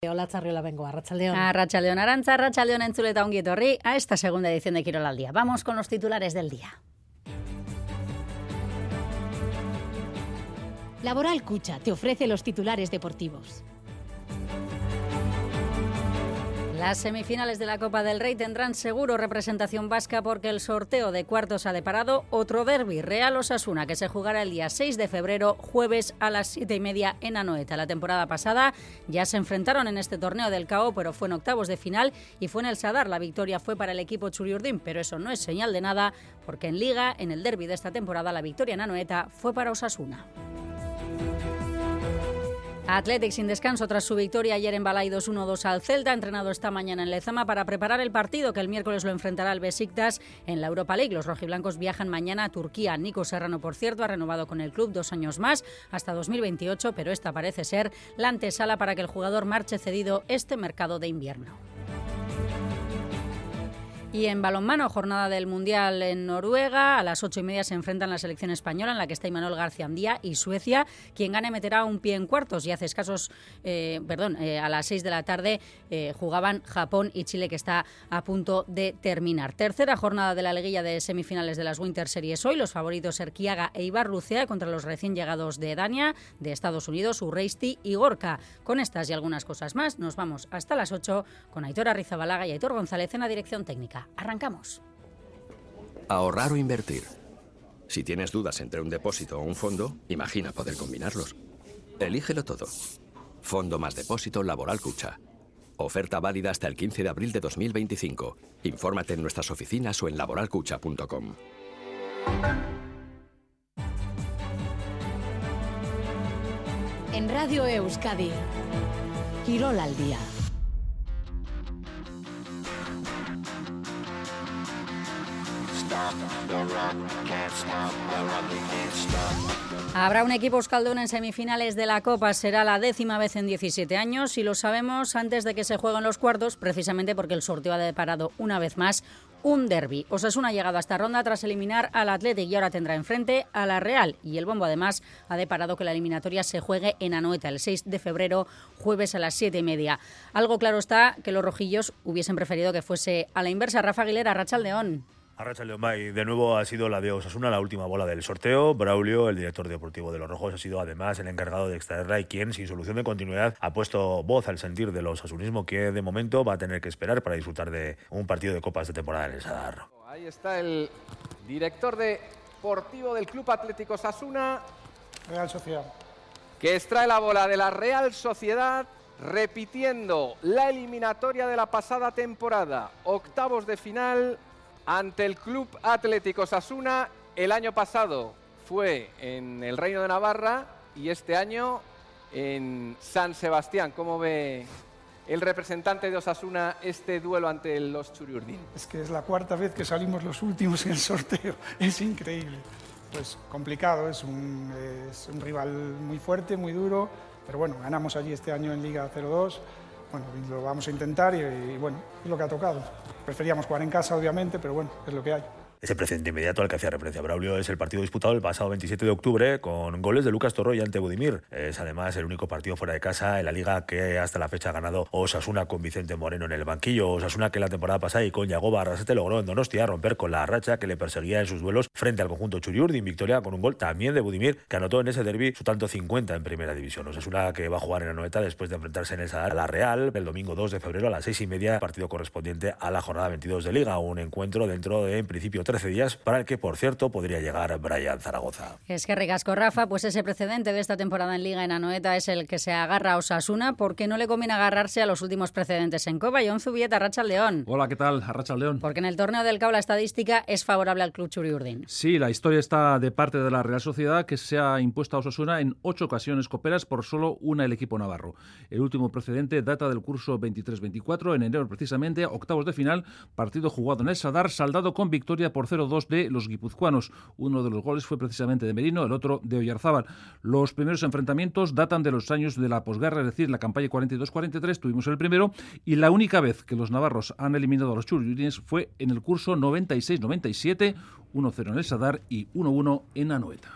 Hola, Charriola, vengo, Arratsaldeon. Arratsaldeon, Arantza, Arratsaldeon, entzule eta ongi etorri a esta segunda edición de Kirol al Día. Vamos con los titulares del día. Laboral Kutxa te ofrece los titulares deportivos. Las semifinales de la Copa del Rey tendrán seguro representación vasca porque el sorteo de cuartos ha deparado otro derbi, Real Osasuna, que se jugará el día 6 de febrero, jueves a las 7:30 en Anoeta. La temporada pasada ya se enfrentaron en este torneo del KO, pero fue en octavos de final y fue en el Sadar. La victoria fue para el equipo Txuri-Urdin, pero eso no es señal de nada porque en Liga, en el derbi de esta temporada, la victoria en Anoeta fue para Osasuna. Athletic sin descanso tras su victoria ayer en Balaidos 1-2 al Celta, entrenado esta mañana en Lezama para preparar el partido que el miércoles lo enfrentará al Besiktas en la Europa League. Los rojiblancos viajan mañana a Turquía. Nico Serrano, por cierto, ha renovado con el club 2 años más, hasta 2028, pero esta parece ser la antesala para que el jugador marche cedido este mercado de invierno. Y en balonmano, jornada del Mundial en Noruega, a las 8:30 se enfrentan la selección española, en la que está Imanol García Andía, y Suecia. Quien gane meterá un pie en cuartos, y hace escasos, a las 6 de la tarde jugaban Japón y Chile, que está a punto de terminar. Tercera jornada de la liguilla de semifinales de las Winter Series hoy. Los favoritos Erquiaga e Ibarlucea contra los recién llegados de Dania, de Estados Unidos, Urreisti y Gorka. Con estas y algunas cosas más, nos vamos hasta las 8 con Aitor Arrizabalaga y Aitor González en la dirección técnica. Arrancamos. Ahorrar o invertir. Si tienes dudas entre un depósito o un fondo, imagina poder combinarlos. Elígelo todo. Fondo más depósito Laboral Kutxa. Oferta válida hasta el 15 de abril de 2025. Infórmate en nuestras oficinas o en laboralkutxa.com. En Radio Euskadi, Kirol al Día. Habrá un equipo euskaldun en semifinales de la Copa. Será la 10ª vez en 17 años y lo sabemos antes de que se jueguen los cuartos, precisamente porque el sorteo ha deparado una vez más un derbi. Osasuna ha llegado a esta ronda tras eliminar al Athletic y ahora tendrá enfrente a la Real. Y el bombo además ha deparado que la eliminatoria se juegue en Anoeta el 6 de febrero, jueves a las 7:30. Algo claro está que los rojillos hubiesen preferido que fuese a la inversa. Rafa Aguilera, Arratsaldeon. Arratsaldeon, Bay. De nuevo ha sido la de Osasuna la última bola del sorteo. Braulio, el director deportivo de los rojos, ha sido además el encargado de extraerla y quien, sin solución de continuidad, ha puesto voz al sentir del osasunismo que de momento va a tener que esperar para disfrutar de un partido de copas de temporada en el Sadar. Ahí está el director deportivo del Club Atlético Osasuna, Real Sociedad, que extrae la bola de la Real Sociedad, repitiendo la eliminatoria de la pasada temporada, octavos de final ante el Club Atlético Osasuna. El año pasado fue en el Reino de Navarra y este año en San Sebastián. ¿Cómo ve el representante de Osasuna este duelo ante los Txuri-Urdin? Es que es la cuarta vez que salimos los últimos en el sorteo, es increíble. Pues complicado, es un rival muy fuerte, muy duro, pero bueno, ganamos allí este año en Liga 0-2. Bueno, lo vamos a intentar y bueno, es lo que ha tocado. Preferíamos jugar en casa, obviamente, pero bueno, es lo que hay. Ese precedente inmediato al que hacía referencia Braulio es el partido disputado el pasado 27 de octubre con goles de Lucas Torroy ante Budimir. Es además el único partido fuera de casa en la Liga que hasta la fecha ha ganado Osasuna con Vicente Moreno en el banquillo. Osasuna que la temporada pasada y con Yagoba Arrasate logró en Donostia romper con la racha que le perseguía en sus duelos frente al conjunto Txuri-Urdin. Victoria con un gol también de Budimir, que anotó en ese derbi su tanto 50 en primera división. Osasuna que va a jugar en Anoeta después de enfrentarse en el Sadar a la Real el domingo 2 de febrero a las 6:30, partido correspondiente a la jornada 22 de Liga. Un encuentro dentro de, en principio, 13 días para el que, por cierto, podría llegar Brian Zaragoza. Es que ricasco, Rafa, pues ese precedente de esta temporada en Liga en Anoeta es el que se agarra a Osasuna, porque no le conviene agarrarse a los últimos precedentes en Copa. Jon Zubieta, Arratsaldeon. Hola, ¿qué tal? Arratsaldeon. Porque en el torneo del CAO la estadística es favorable al club Txuri-Urdin. Sí, la historia está de parte de la Real Sociedad, que se ha impuesto a Osasuna en 8 ocasiones coperas por solo una el equipo navarro. El último precedente data del curso 23-24, en enero precisamente, octavos de final, partido jugado en el Sadar, saldado con victoria por 0-2 de los guipuzcoanos. Uno de los goles fue precisamente de Merino, el otro de Oyarzábal. Los primeros enfrentamientos datan de los años de la posguerra, es decir, la campaña 42-43, tuvimos el primero, y la única vez que los navarros han eliminado a los Txuri-Urdines fue en el curso 96-97, 1-0 en el Sadar y 1-1 en Anoeta.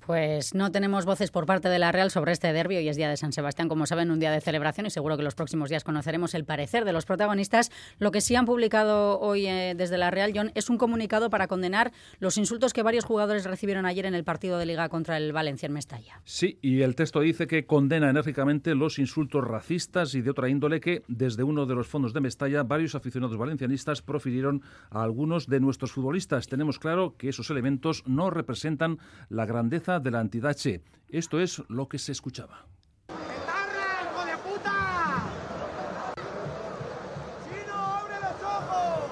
Pues no tenemos voces por parte de la Real sobre este derbi. Hoy es día de San Sebastián, como saben, un día de celebración, y seguro que los próximos días conoceremos el parecer de los protagonistas. Lo que sí han publicado hoy desde la Real, John, es un comunicado para condenar los insultos que varios jugadores recibieron ayer en el partido de Liga contra el Valencia en Mestalla. Sí, y el texto dice que condena enérgicamente los insultos racistas y de otra índole que, desde uno de los fondos de Mestalla, varios aficionados valencianistas profirieron a algunos de nuestros futbolistas. Tenemos claro que esos elementos no representan la grandeza de la entidad Che. Esto es lo que se escuchaba. ¡Etarra, hijo de puta! ¡Chino, abre los ojos!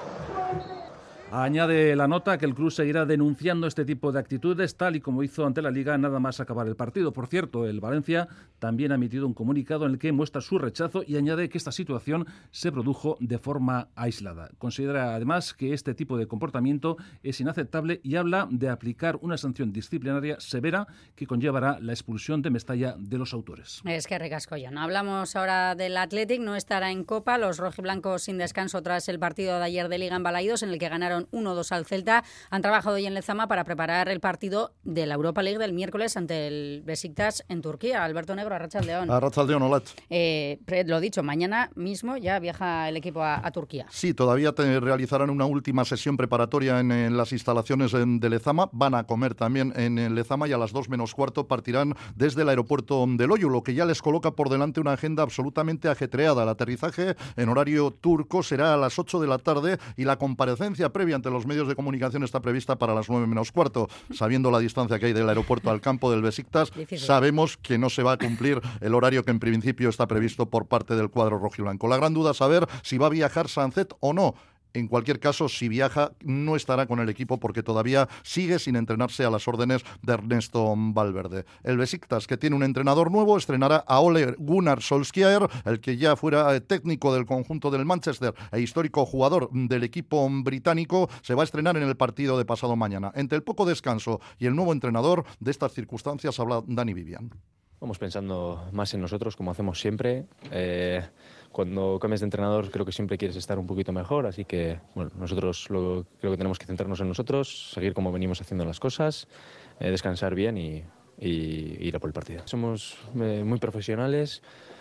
Añade la nota que el club seguirá denunciando este tipo de actitudes, tal y como hizo ante la Liga nada más acabar el partido. Por cierto, el Valencia también ha emitido un comunicado en el que muestra su rechazo y añade que esta situación se produjo de forma aislada. Considera además que este tipo de comportamiento es inaceptable y habla de aplicar una sanción disciplinaria severa que conllevará la expulsión de Mestalla de los autores. Es que ricasco, John. Hablamos ahora del Athletic, no estará en Copa. Los rojiblancos sin descanso tras el partido de ayer de Liga en Balaídos, en el que ganaron 1-2 al Celta. Han trabajado hoy en Lezama para preparar el partido de la Europa League del miércoles ante el Besiktas en Turquía. Alberto Negro, Arratsaldeon. Arratsaldeon, Olat. Lo dicho, mañana mismo ya viaja el equipo a Turquía. Sí, todavía realizarán una última sesión preparatoria en las instalaciones de Lezama. Van a comer también en Lezama y a las 2:15 partirán desde el aeropuerto de Loyu, lo que ya les coloca por delante una agenda absolutamente ajetreada. El aterrizaje en horario turco será a las 8 de la tarde y la comparecencia previa ante los medios de comunicación está prevista para las 9:15. Sabiendo la distancia que hay del aeropuerto al campo del Besiktas, sabemos que no se va a cumplir el horario que en principio está previsto por parte del cuadro rojiblanco. La gran duda es saber si va a viajar Sancet o no. En cualquier caso, si viaja, no estará con el equipo porque todavía sigue sin entrenarse a las órdenes de Ernesto Valverde. El Besiktas, que tiene un entrenador nuevo, estrenará a Ole Gunnar Solskjaer, el que ya fuera técnico del conjunto del Manchester e histórico jugador del equipo británico, se va a estrenar en el partido de pasado mañana. Entre el poco descanso y el nuevo entrenador, de estas circunstancias habla Dani Vivian. Vamos pensando más en nosotros, como hacemos siempre. Cuando cambias de entrenador creo que siempre quieres estar un poquito mejor, así que bueno, nosotros creo que tenemos que centrarnos en nosotros, seguir como venimos haciendo las cosas, descansar bien y ir a por el partido. Somos muy profesionales.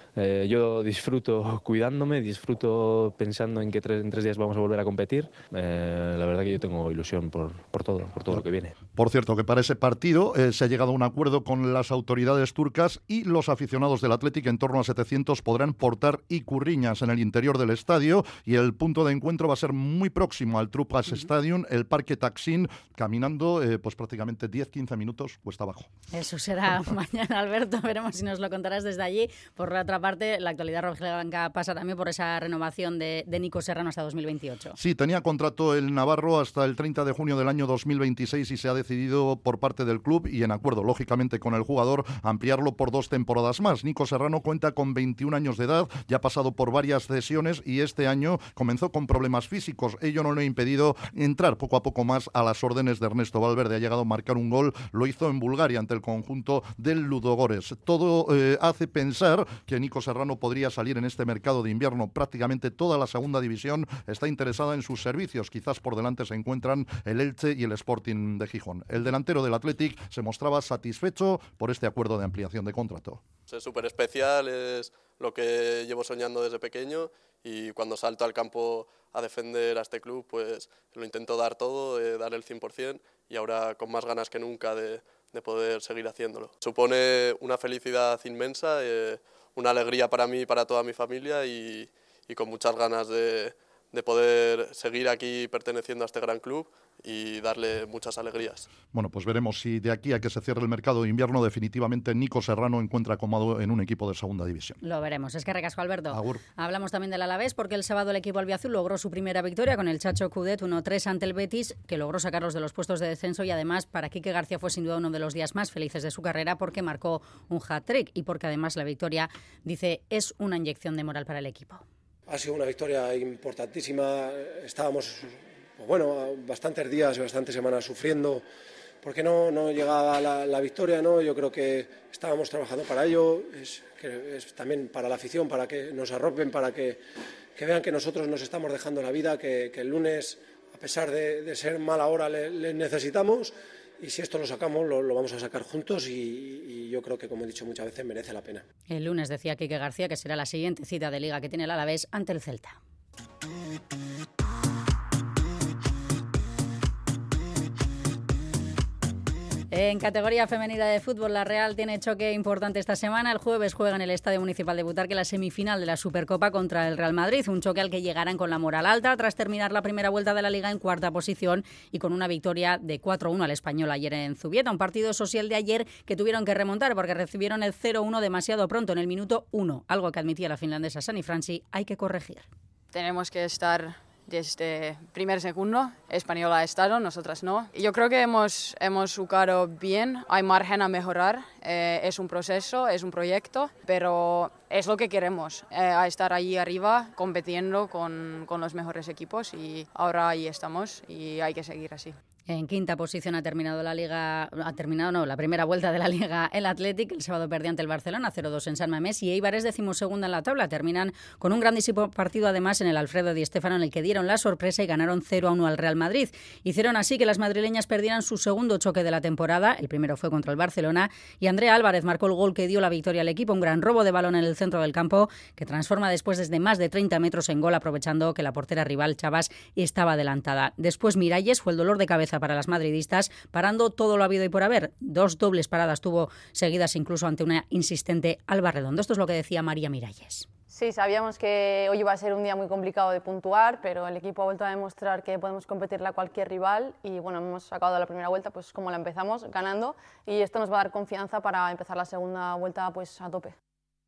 Yo disfruto cuidándome, disfruto pensando en que en 3 días vamos a volver a competir. La verdad que yo tengo ilusión por todo lo que viene. Por cierto, que para ese partido se ha llegado a un acuerdo con las autoridades turcas y los aficionados del Athletic, en torno a 700, podrán portar ikurriñas en el interior del estadio, y el punto de encuentro va a ser muy próximo al Trupas Stadium, el Parque Taksim, caminando pues prácticamente 10-15 minutos cuesta abajo. Eso será mañana, Alberto. Veremos si nos lo contarás desde allí. Por otra parte, la actualidad rojiblanca pasa también por esa renovación de Nico Serrano hasta 2028. Sí, tenía contrato el navarro hasta el 30 de junio del año 2026 y se ha decidido por parte del club, y en acuerdo lógicamente con el jugador, ampliarlo por 2 temporadas más. Nico Serrano cuenta con 21 años de edad, ya ha pasado por varias cesiones y este año comenzó con problemas físicos. Ello no le ha impedido entrar poco a poco más a las órdenes de Ernesto Valverde. Ha llegado a marcar un gol, lo hizo en Bulgaria ante el conjunto del Ludogorets. Todo hace pensar que Nico Serrano podría salir en este mercado de invierno. Prácticamente toda la segunda división está interesada en sus servicios. Quizás por delante se encuentran el Elche y el Sporting de Gijón. El delantero del Athletic se mostraba satisfecho por este acuerdo de ampliación de contrato. Es súper especial, es lo que llevo soñando desde pequeño, y cuando salto al campo a defender a este club, pues lo intento dar todo, dar el 100%, y ahora con más ganas que nunca de poder seguir haciéndolo. Supone una felicidad inmensa, una alegría para mí y para toda mi familia, y con muchas ganas de poder seguir aquí perteneciendo a este gran club y darle muchas alegrías. Bueno, pues veremos si de aquí a que se cierre el mercado de invierno definitivamente Nico Serrano encuentra cómodo en un equipo de segunda división. Lo veremos. Es que recasco, Alberto. Agur. Hablamos también del Alavés, porque el sábado el equipo albiazul logró su primera victoria con el Chacho Coudet 1-3 ante el Betis, que logró sacarlos de los puestos de descenso, y además para Quique García fue sin duda uno de los días más felices de su carrera, porque marcó un hat-trick y porque además la victoria, dice, es una inyección de moral para el equipo. Ha sido una victoria importantísima. Estábamos, bastantes días y bastantes semanas sufriendo porque no llegaba la victoria, ¿no? Yo creo que estábamos trabajando para ello. Es también para la afición, para que nos arropen, para que vean que nosotros nos estamos dejando la vida, que el lunes, a pesar de ser mala hora, le necesitamos. y si esto lo sacamos, lo vamos a sacar juntos y yo creo que, como he dicho muchas veces, merece la pena. El lunes decía Quique García que será la siguiente cita de Liga que tiene el Alavés ante el Celta. En categoría femenina de fútbol, la Real tiene choque importante esta semana. El jueves juega en el Estadio Municipal de Butarque la semifinal de la Supercopa contra el Real Madrid. Un choque al que llegarán con la moral alta tras terminar la primera vuelta de la Liga en cuarta posición y con una victoria de 4-1 al Español ayer en Zubieta. Un partido social de ayer que tuvieron que remontar porque recibieron el 0-1 demasiado pronto en el minuto 1. Algo que admitía la finlandesa Sani Fransi, hay que corregir. Tenemos que estar desde primer segundo. Español ha estado, nosotras no. Yo creo que hemos jugado bien, hay margen a mejorar, es un proceso, es un proyecto, pero es lo que queremos, a estar allí arriba compitiendo con los mejores equipos y ahora ahí estamos y hay que seguir así. En quinta posición ha terminado la primera vuelta de la Liga el Athletic. El sábado perdió ante el Barcelona 0-2 en San Mamés y Eibar es 12ª en la tabla. Terminan con un grandísimo partido además en el Alfredo Di Stéfano en el que dieron la sorpresa y ganaron 0-1 al Real Madrid. Hicieron así que las madrileñas perdieran su segundo choque de la temporada. El primero fue contra el Barcelona y Andrea Álvarez marcó el gol que dio la victoria al equipo. Un gran robo de balón en el centro del campo que transforma después desde más de 30 metros en gol, aprovechando que la portera rival Chavas estaba adelantada. Después Miralles fue el dolor de cabeza para las madridistas, parando todo lo habido y por haber. 2 dobles paradas tuvo seguidas incluso ante una insistente Alba Redondo. Esto es lo que decía María Miralles. Sí, sabíamos que hoy iba a ser un día muy complicado de puntuar, pero el equipo ha vuelto a demostrar que podemos competirle a cualquier rival y bueno, hemos sacado la primera vuelta pues como la empezamos, ganando, y esto nos va a dar confianza para empezar la segunda vuelta pues a tope.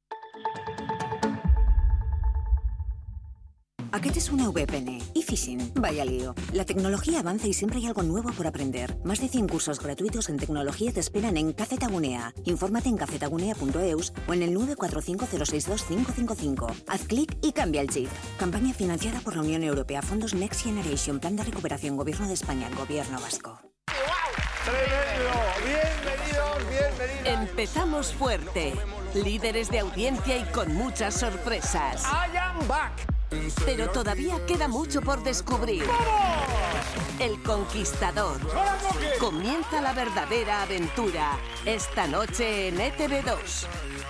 Aquest és una VPN. eFishing. Vaya lío. La tecnología avanza y siempre hay algo nuevo por aprender. Más de 100 cursos gratuitos en tecnología te esperan en Cacetagunea. Infórmate en cacetagunea.eus o en el 945-062-555. Haz clic y cambia el chip. Campaña financiada por la Unión Europea, Fondos Next Generation, Plan de Recuperación, Gobierno de España, Gobierno Vasco. ¡Tremendo! Bienvenidos. Empezamos fuerte. Líderes de audiencia y con muchas sorpresas. I am back. Pero todavía queda mucho por descubrir. ¡Vamos! El Conquistador. Comienza la verdadera aventura. Esta noche en ETV2.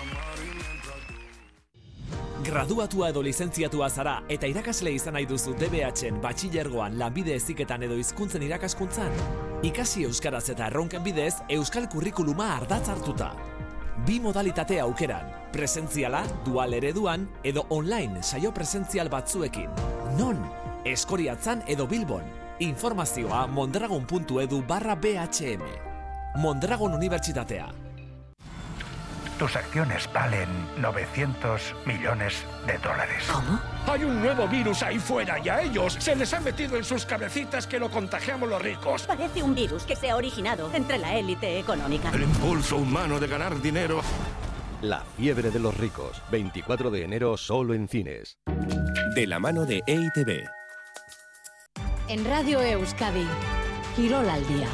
Graduatua edo lizentziatua zara eta irakasle izan nahi duzu DBH-en batxilergoan, lanbide heziketan edo hizkuntzen irakaskuntzan. Ikasi euskaraz eta erronken bidez euskal kurrikuluma ardatz hartuta. 2 modalitate aukeran, presentziala, dual ereduan edo online saio presentzial batzuekin. Non? Eskoriatzan edo Bilbon. Informazioa mondragon.edu/BHM. Mondragon Unibertsitatea. Tus acciones valen 900 millones de dólares. ¿Cómo? Hay un nuevo virus ahí fuera y a ellos se les ha metido en sus cabecitas que lo contagiamos los ricos. Parece un virus que se ha originado entre la élite económica. El impulso humano de ganar dinero. La fiebre de los ricos. 24 de enero solo en cines. De la mano de EITV. En Radio Euskadi, Quirol al día.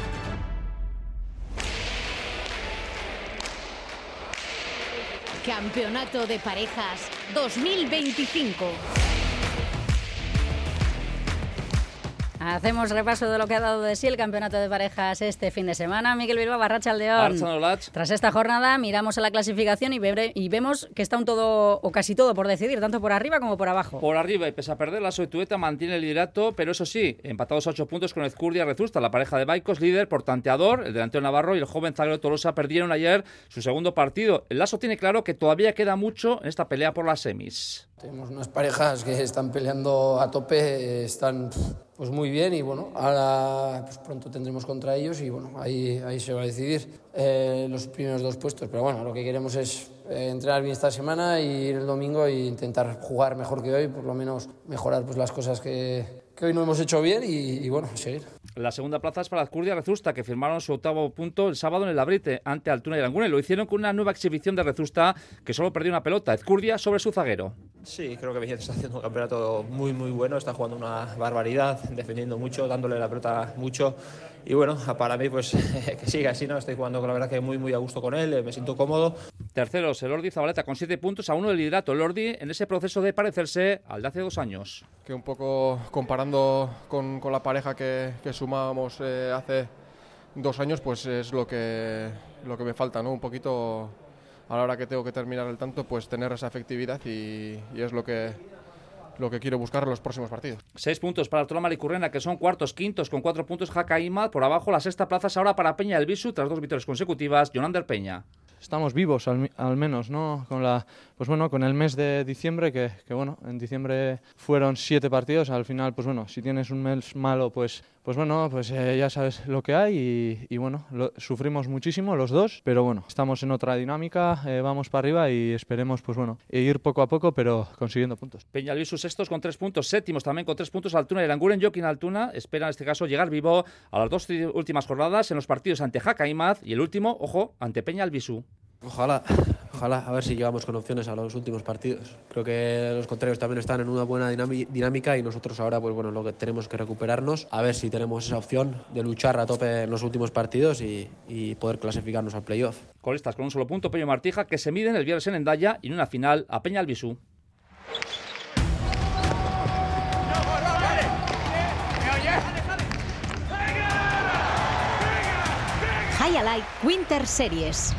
Campeonato de Parejas 2025. Hacemos repaso de lo que ha dado de sí el campeonato de parejas este fin de semana. Miguel Bilbao, Arratsaldeon. Arratsaldeon. Tras esta jornada miramos a la clasificación y vemos que está un todo o casi todo por decidir, tanto por arriba como por abajo. Por arriba, y pese a perder, la Soitueta mantiene el liderato, pero eso sí, empatados a 8 puntos con Ezcurdia Rezusta, la pareja de Baicos, líder por tanteador. El delantero navarro y el joven zaguero Tolosa perdieron ayer su segundo partido. El Lasso tiene claro que todavía queda mucho en esta pelea por las semis. Tenemos unas parejas que están peleando a tope, están pues muy bien y bueno, ahora pues pronto tendremos contra ellos y bueno, ahí se va a decidir los primeros 2 puestos, pero bueno, lo que queremos es entrenar bien esta semana y ir el domingo e intentar jugar mejor que hoy, por lo menos mejorar pues las cosas que hoy no hemos hecho bien y bueno, seguir. La segunda plaza es para Ezcurdia Rezusta, que firmaron su 8º punto el sábado en el Labrite ante Altuna y Aranguren. Lo hicieron con una nueva exhibición de Rezusta, que solo perdió una pelota. Ezcurdia sobre su zaguero. Sí, creo que Vicente está haciendo un campeonato muy bueno, está jugando una barbaridad, defendiendo mucho, dándole la pelota mucho. Y bueno, para mí pues que siga así, ¿no? Estoy jugando con la verdad que muy a gusto con él, me siento cómodo. Terceros, el Lordi Zabaleta con 7 puntos a 1 del liderato. El Lordi en ese proceso de parecerse al de hace 2 años. Que un poco comparando con la pareja que sumábamos hace 2 años pues es lo que me falta, ¿no? Un poquito a la hora que tengo que terminar el tanto, pues tener esa efectividad y es lo que quiero buscar en los próximos partidos. 6 puntos para Artola Maricurrena, que son cuartos, quintos con 4 puntos Jaca Imaz. Por abajo la sexta plaza es ahora para Peña Albisu tras 2 victorias consecutivas. Jonander Peña. Estamos vivos al menos, ¿no? Con el mes de diciembre, que bueno, en diciembre fueron 7 partidos. Al final, pues bueno, si tienes un mes malo, pues ya sabes lo que hay y bueno, sufrimos muchísimo los dos, pero bueno, estamos en otra dinámica, vamos para arriba y esperemos, pues bueno, ir poco a poco, pero consiguiendo puntos. Peña Albisu sextos con 3 puntos, séptimos también con 3 puntos Altuna y Aranguren. Joaquín Altuna espera en este caso llegar vivo a las 2 últimas jornadas en los partidos ante Jaca Imaz y el último, ojo, ante Peña Albisu. Ojalá, a ver si llegamos con opciones a los últimos partidos. Creo que los contrarios también están en una buena dinámica y nosotros ahora, pues bueno, lo que tenemos que recuperarnos, a ver si tenemos esa opción de luchar a tope en los últimos partidos y poder clasificarnos al playoff. Colistas con un solo punto, Pello Martija, que se miden el viernes en Endaya y en una final a Peña Albisu. Highlight Winter Series.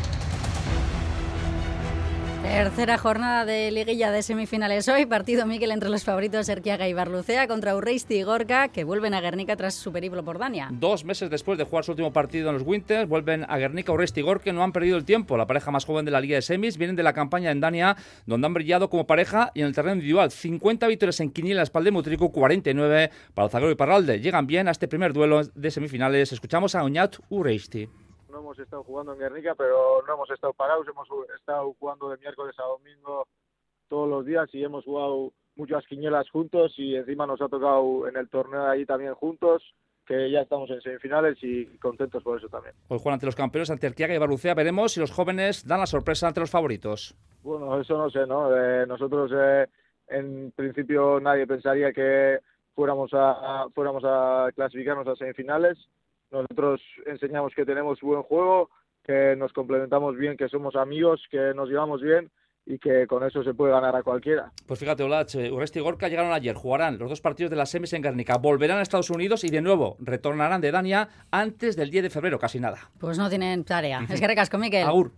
Tercera jornada de liguilla de semifinales hoy. Partido, Mikel, entre los favoritos Erquiaga y Barlucea contra Urreisti y Gorka, que vuelven a Guernica tras su periplo por Dania. 2 meses después de jugar su último partido en los Winters, vuelven a Guernica Urreisti y Gorka, no han perdido el tiempo. La pareja más joven de la Liga de Semis vienen de la campaña en Dania, donde han brillado como pareja y en el terreno individual. 50 victorias en Quiniela, Espalde Mutriku, 49 para el zaguero Iparralde. Llegan bien a este primer duelo de semifinales. Escuchamos a Oñat Urreisti. No hemos estado jugando en Guernica, pero no hemos estado parados, hemos estado jugando de miércoles a domingo todos los días y hemos jugado muchas quinielas juntos y encima nos ha tocado en el torneo ahí también juntos, que ya estamos en semifinales y contentos por eso también. Hoy juegan ante los campeones, ante Erquiaga y Barlucea. Veremos si los jóvenes dan la sorpresa ante los favoritos. Bueno, eso no sé, ¿no? Nosotros en principio nadie pensaría que fuéramos a clasificarnos a semifinales. Nosotros enseñamos que tenemos buen juego, que nos complementamos bien, que somos amigos, que nos llevamos bien y que con eso se puede ganar a cualquiera. Pues fíjate, Olach, Urreisti y Gorka llegaron ayer, jugarán los 2 partidos de las semis en Guernica, volverán a Estados Unidos y de nuevo retornarán de Dania antes del 10 de febrero, casi nada. Pues no tienen tarea. Es que recasco, Mikel. Agur.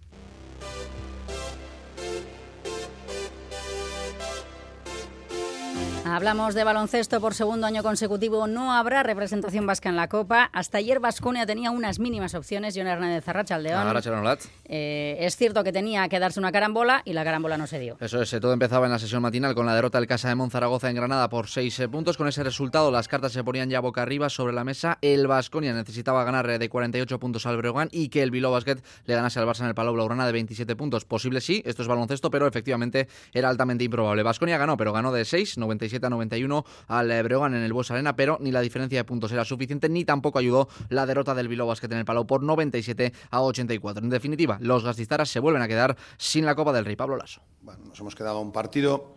Hablamos de baloncesto por segundo año consecutivo. No habrá representación vasca en la Copa. Hasta ayer Baskonia tenía unas mínimas opciones. Jon Hernández, Arratsaldeon. Es cierto que tenía que darse una carambola y la carambola no se dio. Eso es, todo empezaba en la sesión matinal con la derrota del Casa de Monzaragoza en Granada por 6 puntos. Con ese resultado las cartas se ponían ya boca arriba sobre la mesa. El Baskonia necesitaba ganar de 48 puntos al Breogán y que el Bilbao Basket le ganase al Barça en el Palau Blaugrana de 27 puntos. Posible sí, esto es baloncesto, pero efectivamente era altamente improbable. Baskonia ganó, pero ganó de 6, 97-91 al Breogán en el Bues Arena, pero ni la diferencia de puntos era suficiente, ni tampoco ayudó la derrota del Bilbao Basket en el Palau por 97-84. En definitiva, los gasteiztarras se vuelven a quedar sin la Copa del Rey. Pablo Lasso. Bueno, nos hemos quedado a un partido,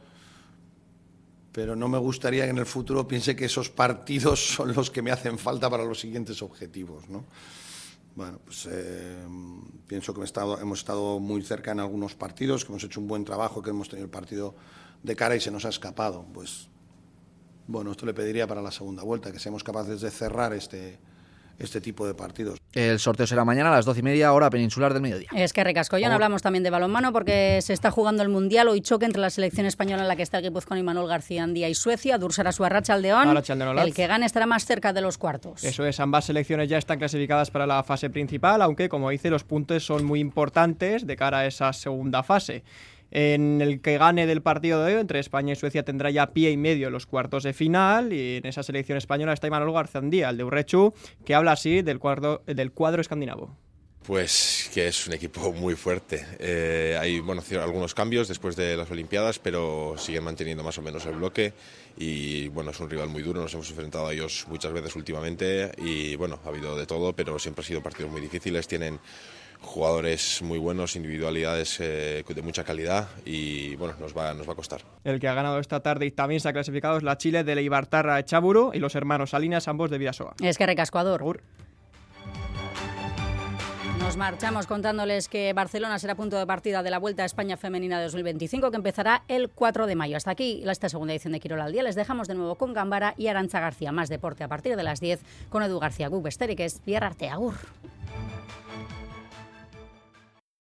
pero no me gustaría que en el futuro piense que esos partidos son los que me hacen falta para los siguientes objetivos, ¿no? Bueno, pues pienso que hemos estado muy cerca en algunos partidos, que hemos hecho un buen trabajo, que hemos tenido el partido de cara y se nos ha escapado. Pues bueno, esto le pediría para la segunda vuelta, que seamos capaces de cerrar este tipo de partidos. El sorteo será mañana a las 12:30, hora peninsular del mediodía. Es que recascollón. Hablamos también de balonmano porque se está jugando el Mundial. Hoy choque entre la selección española en la que está el Guipuzcoano y Manuel García Andía y Suecia. Dursara su Arratsaldeon. El que gane estará más cerca de los cuartos. Eso es, ambas selecciones ya están clasificadas para la fase principal, aunque como dice, los puntos son muy importantes de cara a esa segunda fase. En el que gane del partido de hoy entre España y Suecia tendrá ya pie y medio en los cuartos de final, y en esa selección española está Imanol García, el de Urrechu, que habla así del cuadro escandinavo. Pues que es un equipo muy fuerte. Hay algunos cambios después de las Olimpiadas, pero siguen manteniendo más o menos el bloque y bueno, es un rival muy duro, nos hemos enfrentado a ellos muchas veces últimamente y bueno, ha habido de todo, pero siempre han sido partidos muy difíciles, tienen jugadores muy buenos, individualidades de mucha calidad y bueno, nos va a costar. El que ha ganado esta tarde y también se ha clasificado es la Chile de Leibartarra Echaburu y los hermanos Salinas, ambos de Bidasoa. Es que recascoador. Nos marchamos contándoles que Barcelona será punto de partida de la Vuelta a España Femenina de 2025, que empezará el 4 de mayo. Hasta aquí esta segunda edición de Kirol al Día. Les dejamos de nuevo con Gambara y Arantza García. Más deporte a partir de las 10 con Edu García. Guk besterik ez, bihar arte, agur.